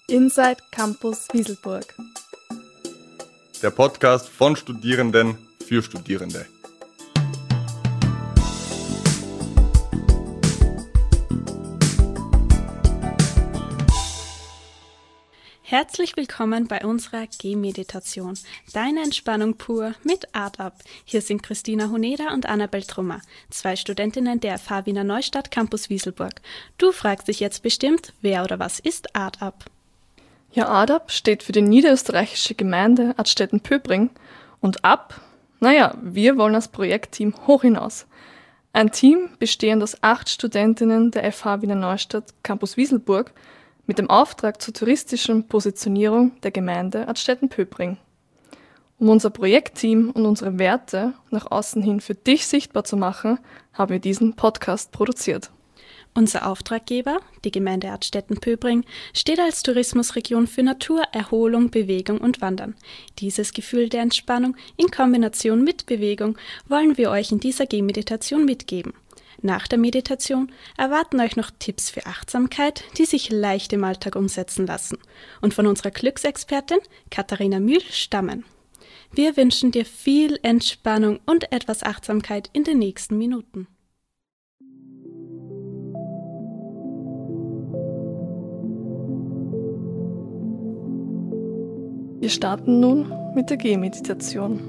Inside Campus Wieselburg. Der Podcast von Studierenden für Studierende. Herzlich willkommen bei unserer Gehmeditation. Deine Entspannung pur mit ArtUp. Hier sind Christina Honeda und Annabel Trummer, 2 Studentinnen der FH Wiener Neustadt Campus Wieselburg. Du fragst dich jetzt bestimmt, wer oder was ist ArtUp? Ja, ArtUp steht für die niederösterreichische Gemeinde Adstetten-Pöbring und Up, wir wollen als Projektteam hoch hinaus. Ein Team bestehend aus 8 Studentinnen der FH Wiener Neustadt Campus Wieselburg mit dem Auftrag zur touristischen Positionierung der Gemeinde Adstetten-Pöbring. Um unser Projektteam und unsere Werte nach außen hin für dich sichtbar zu machen, haben wir diesen Podcast produziert. Unser Auftraggeber, die Gemeinde Adstetten-Pöbring, steht als Tourismusregion für Natur, Erholung, Bewegung und Wandern. Dieses Gefühl der Entspannung in Kombination mit Bewegung wollen wir euch in dieser Gehmeditation mitgeben. Nach der Meditation erwarten euch noch Tipps für Achtsamkeit, die sich leicht im Alltag umsetzen lassen und von unserer Glücksexpertin Katharina Mühl stammen. Wir wünschen dir viel Entspannung und etwas Achtsamkeit in den nächsten Minuten. Wir starten nun mit der Gehmeditation.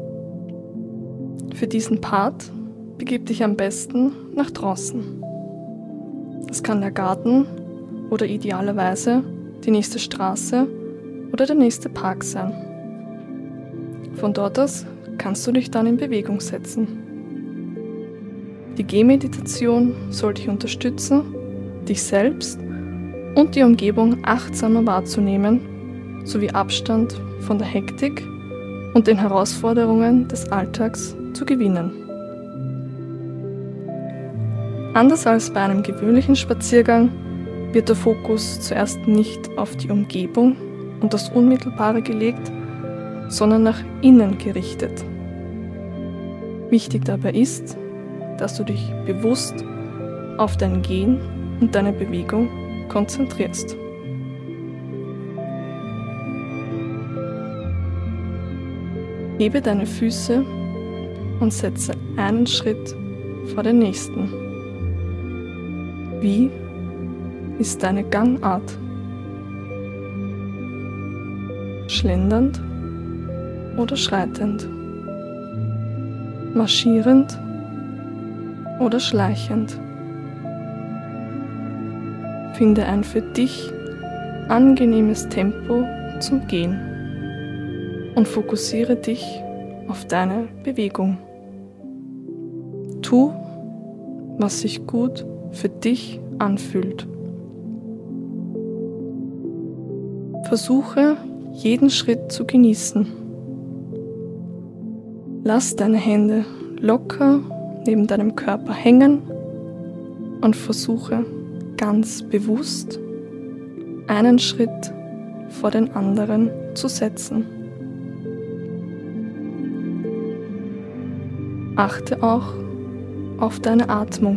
Für diesen Part begib dich am besten nach draußen. Das kann der Garten oder idealerweise die nächste Straße oder der nächste Park sein. Von dort aus kannst du dich dann in Bewegung setzen. Die Gehmeditation soll dich unterstützen, dich selbst und die Umgebung achtsamer wahrzunehmen, sowie Abstand von der Hektik und den Herausforderungen des Alltags zu gewinnen. Anders als bei einem gewöhnlichen Spaziergang wird der Fokus zuerst nicht auf die Umgebung und das Unmittelbare gelegt, sondern nach innen gerichtet. Wichtig dabei ist, dass du dich bewusst auf dein Gehen und deine Bewegung konzentrierst. Hebe deine Füße und setze einen Schritt vor den nächsten. Wie ist deine Gangart? Schlendernd oder schreitend? Marschierend oder schleichend? Finde ein für dich angenehmes Tempo zum Gehen und fokussiere dich auf deine Bewegung. Tu, was sich gut für dich anfühlt. Versuche, jeden Schritt zu genießen. Lass deine Hände locker neben deinem Körper hängen und versuche ganz bewusst einen Schritt vor den anderen zu setzen. Achte auch auf deine Atmung.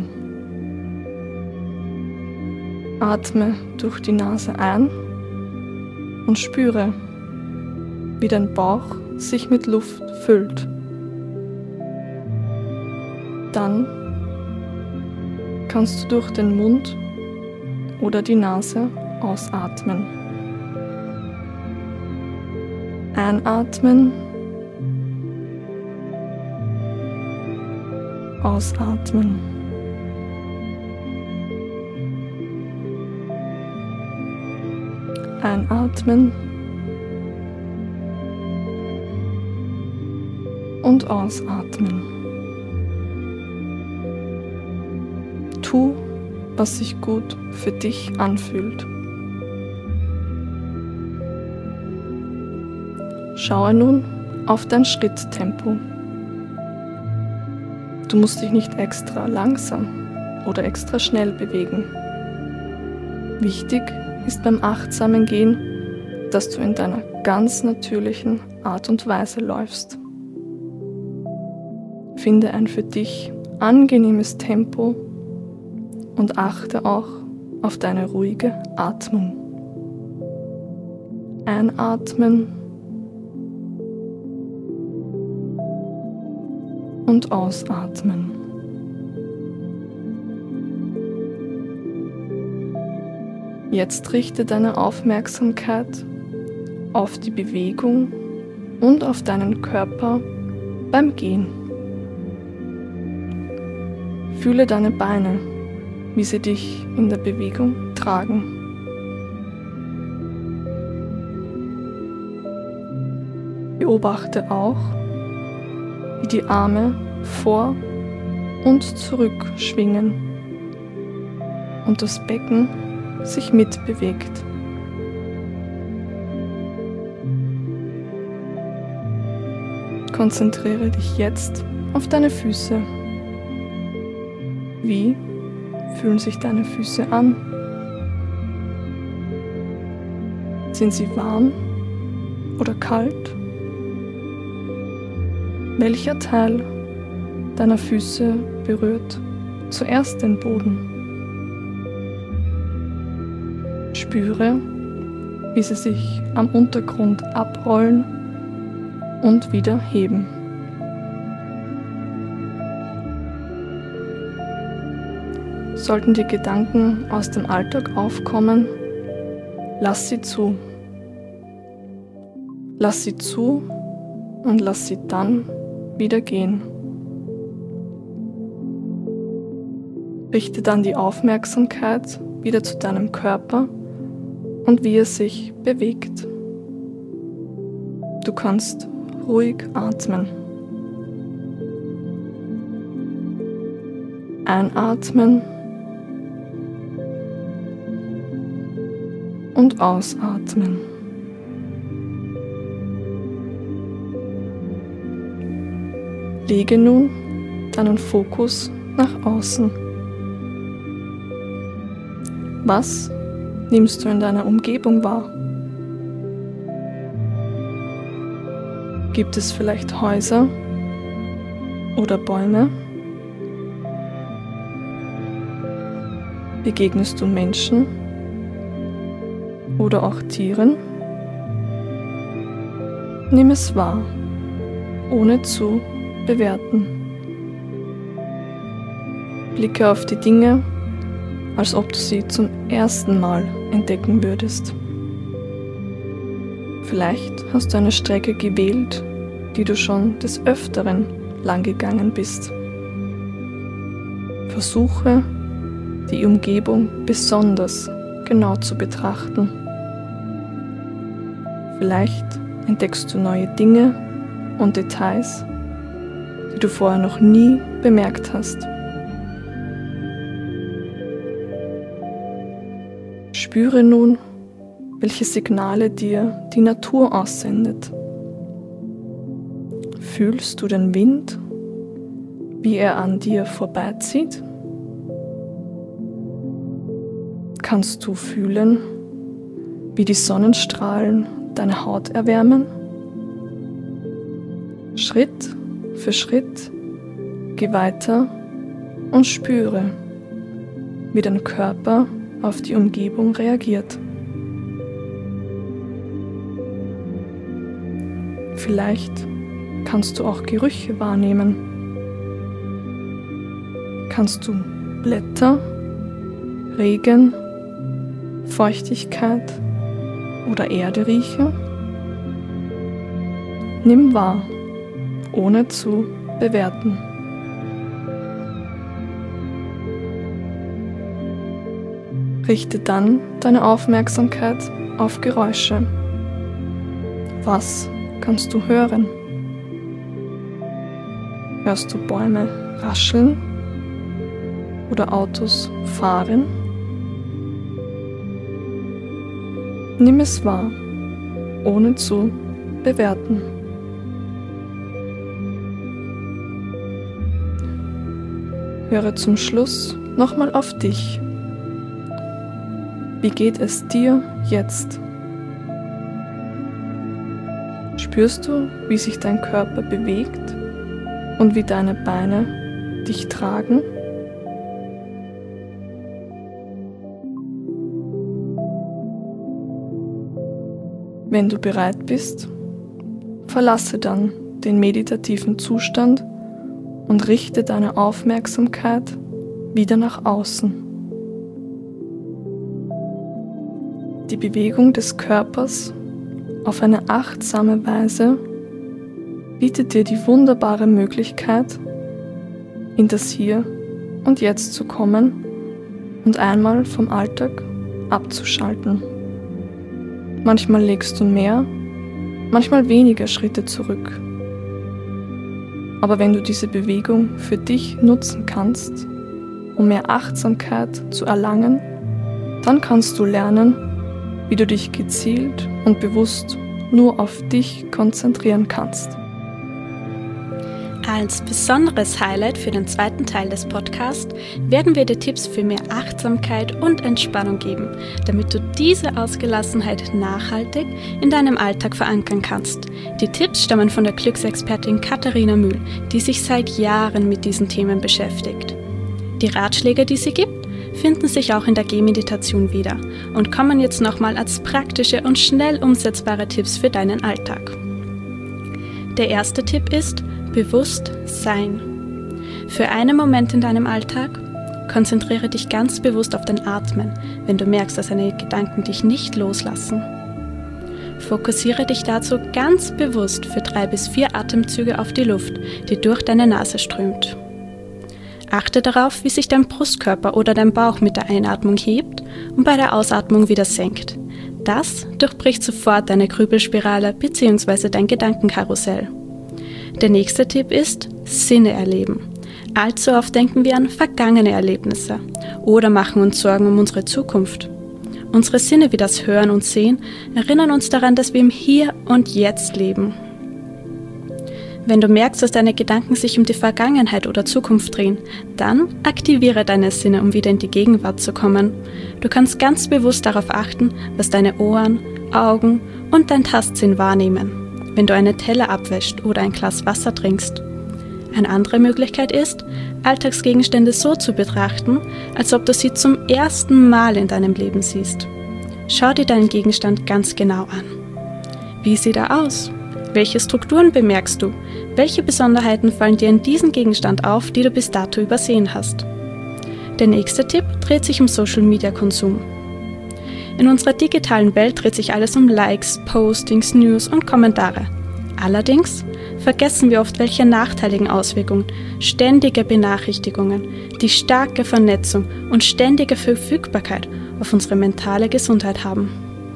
Atme durch die Nase ein und spüre, wie dein Bauch sich mit Luft füllt. Dann kannst du durch den Mund oder die Nase ausatmen. Einatmen, ausatmen. Einatmen und ausatmen. Tu, was sich gut für dich anfühlt. Schaue nun auf dein Schritttempo. Du musst dich nicht extra langsam oder extra schnell bewegen. Wichtig ist beim achtsamen Gehen, dass du in deiner ganz natürlichen Art und Weise läufst. Finde ein für dich angenehmes Tempo und achte auch auf deine ruhige Atmung. Einatmen und ausatmen. Jetzt richte deine Aufmerksamkeit auf die Bewegung und auf deinen Körper beim Gehen. Fühle deine Beine, wie sie dich in der Bewegung tragen. Beobachte auch, wie die Arme vor und zurück schwingen und das Becken sich mitbewegt. Konzentriere dich jetzt auf deine Füße. Wie fühlen sich deine Füße an? Sind sie warm oder kalt? Welcher Teil deiner Füße berührt zuerst den Boden? Spüre, wie sie sich am Untergrund abrollen und wieder heben. Sollten die Gedanken aus dem Alltag aufkommen, lass sie zu. Lass sie zu und lass sie dann wieder gehen. Richte dann die Aufmerksamkeit wieder zu deinem Körper und wie er sich bewegt. Du kannst ruhig atmen. Einatmen und ausatmen. Lege nun deinen Fokus nach außen. Was nimmst du in deiner Umgebung wahr? Gibt es vielleicht Häuser oder Bäume? Begegnest du Menschen oder auch Tieren? Nimm es wahr, ohne zu bewerten. Blicke auf die Dinge, als ob du sie zum ersten Mal entdecken würdest. Vielleicht hast du eine Strecke gewählt, die du schon des Öfteren lang gegangen bist. Versuche, die Umgebung besonders genau zu betrachten. Vielleicht entdeckst du neue Dinge und Details, die du vorher noch nie bemerkt hast. Spüre nun, welche Signale dir die Natur aussendet. Fühlst du den Wind, wie er an dir vorbeizieht? Kannst du fühlen, wie die Sonnenstrahlen deine Haut erwärmen? Schritt für Schritt geh weiter und spüre, wie dein Körper auf die Umgebung reagiert. Vielleicht kannst du auch Gerüche wahrnehmen. Kannst du Blätter, Regen, Feuchtigkeit oder Erde riechen? Nimm wahr, ohne zu bewerten. Richte dann deine Aufmerksamkeit auf Geräusche. Was kannst du hören? Hörst du Bäume rascheln oder Autos fahren? Nimm es wahr, ohne zu bewerten. Höre zum Schluss nochmal auf dich. Wie geht es dir jetzt? Spürst du, wie sich dein Körper bewegt und wie deine Beine dich tragen? Wenn du bereit bist, verlasse dann den meditativen Zustand und richte deine Aufmerksamkeit wieder nach außen. Die Bewegung des Körpers auf eine achtsame Weise bietet dir die wunderbare Möglichkeit, in das Hier und Jetzt zu kommen und einmal vom Alltag abzuschalten. Manchmal legst du mehr, manchmal weniger Schritte zurück. Aber wenn du diese Bewegung für dich nutzen kannst, um mehr Achtsamkeit zu erlangen, dann kannst du lernen, wie du dich gezielt und bewusst nur auf dich konzentrieren kannst. Als besonderes Highlight für den zweiten Teil des Podcasts werden wir dir Tipps für mehr Achtsamkeit und Entspannung geben, damit du diese Ausgelassenheit nachhaltig in deinem Alltag verankern kannst. Die Tipps stammen von der Glücksexpertin Katharina Mühl, die sich seit Jahren mit diesen Themen beschäftigt. Die Ratschläge, die sie gibt, finden sich auch in der Gehmeditation wieder und kommen jetzt nochmal als praktische und schnell umsetzbare Tipps für deinen Alltag. Der erste Tipp ist: bewusst sein. Für einen Moment in deinem Alltag konzentriere dich ganz bewusst auf dein Atmen, wenn du merkst, dass deine Gedanken dich nicht loslassen. Fokussiere dich dazu ganz bewusst für 3 bis 4 Atemzüge auf die Luft, die durch deine Nase strömt. Achte darauf, wie sich dein Brustkörper oder dein Bauch mit der Einatmung hebt und bei der Ausatmung wieder senkt. Das durchbricht sofort deine Grübelspirale bzw. dein Gedankenkarussell. Der nächste Tipp ist: Sinne erleben. Allzu oft denken wir an vergangene Erlebnisse oder machen uns Sorgen um unsere Zukunft. Unsere Sinne wie das Hören und Sehen erinnern uns daran, dass wir im Hier und Jetzt leben. Wenn du merkst, dass deine Gedanken sich um die Vergangenheit oder Zukunft drehen, dann aktiviere deine Sinne, um wieder in die Gegenwart zu kommen. Du kannst ganz bewusst darauf achten, was deine Ohren, Augen und dein Tastsinn wahrnehmen, wenn du einen Teller abwäschst oder ein Glas Wasser trinkst. Eine andere Möglichkeit ist, Alltagsgegenstände so zu betrachten, als ob du sie zum ersten Mal in deinem Leben siehst. Schau dir deinen Gegenstand ganz genau an. Wie sieht er aus? Welche Strukturen bemerkst du? Welche Besonderheiten fallen dir in diesem Gegenstand auf, die du bis dato übersehen hast? Der nächste Tipp dreht sich um Social-Media-Konsum. In unserer digitalen Welt dreht sich alles um Likes, Postings, News und Kommentare. Allerdings vergessen wir oft, welche nachteiligen Auswirkungen ständige Benachrichtigungen, die starke Vernetzung und ständige Verfügbarkeit auf unsere mentale Gesundheit haben.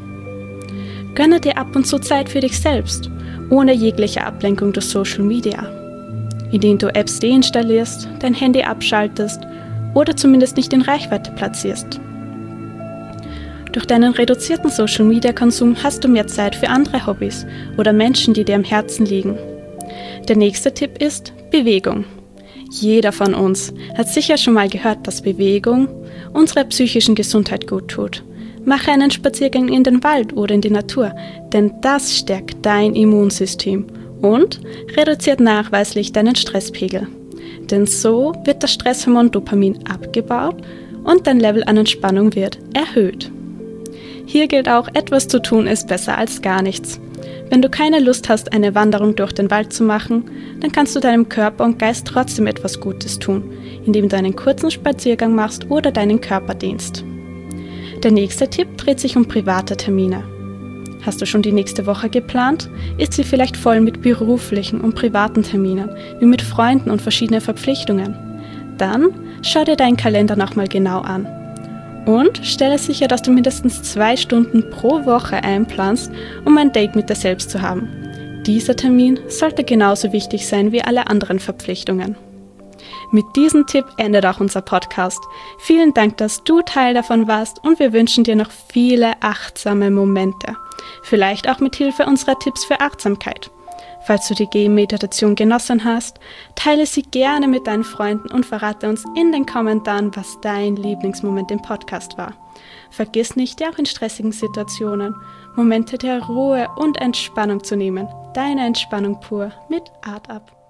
Gönne dir ab und zu Zeit für dich selbst, ohne jegliche Ablenkung durch Social Media, indem du Apps deinstallierst, dein Handy abschaltest oder zumindest nicht in Reichweite platzierst. Durch deinen reduzierten Social-Media-Konsum hast du mehr Zeit für andere Hobbys oder Menschen, die dir am Herzen liegen. Der nächste Tipp ist Bewegung. Jeder von uns hat sicher schon mal gehört, dass Bewegung unserer psychischen Gesundheit gut tut. Mache einen Spaziergang in den Wald oder in die Natur, denn das stärkt dein Immunsystem und reduziert nachweislich deinen Stresspegel. Denn so wird das Stresshormon Dopamin abgebaut und dein Level an Entspannung wird erhöht. Hier gilt auch, etwas zu tun ist besser als gar nichts. Wenn du keine Lust hast, eine Wanderung durch den Wald zu machen, dann kannst du deinem Körper und Geist trotzdem etwas Gutes tun, indem du einen kurzen Spaziergang machst oder deinen Körper dehnst. Der nächste Tipp dreht sich um private Termine. Hast du schon die nächste Woche geplant? Ist sie vielleicht voll mit beruflichen und privaten Terminen, wie mit Freunden und verschiedenen Verpflichtungen? Dann schau dir deinen Kalender nochmal genau an. Und stelle sicher, dass du mindestens 2 Stunden pro Woche einplanst, um ein Date mit dir selbst zu haben. Dieser Termin sollte genauso wichtig sein wie alle anderen Verpflichtungen. Mit diesem Tipp endet auch unser Podcast. Vielen Dank, dass du Teil davon warst und wir wünschen dir noch viele achtsame Momente. Vielleicht auch mit Hilfe unserer Tipps für Achtsamkeit. Falls du die Gehmeditation genossen hast, teile sie gerne mit deinen Freunden und verrate uns in den Kommentaren, was dein Lieblingsmoment im Podcast war. Vergiss nicht, dir auch in stressigen Situationen Momente der Ruhe und Entspannung zu nehmen. Deine Entspannung pur mit Art Up.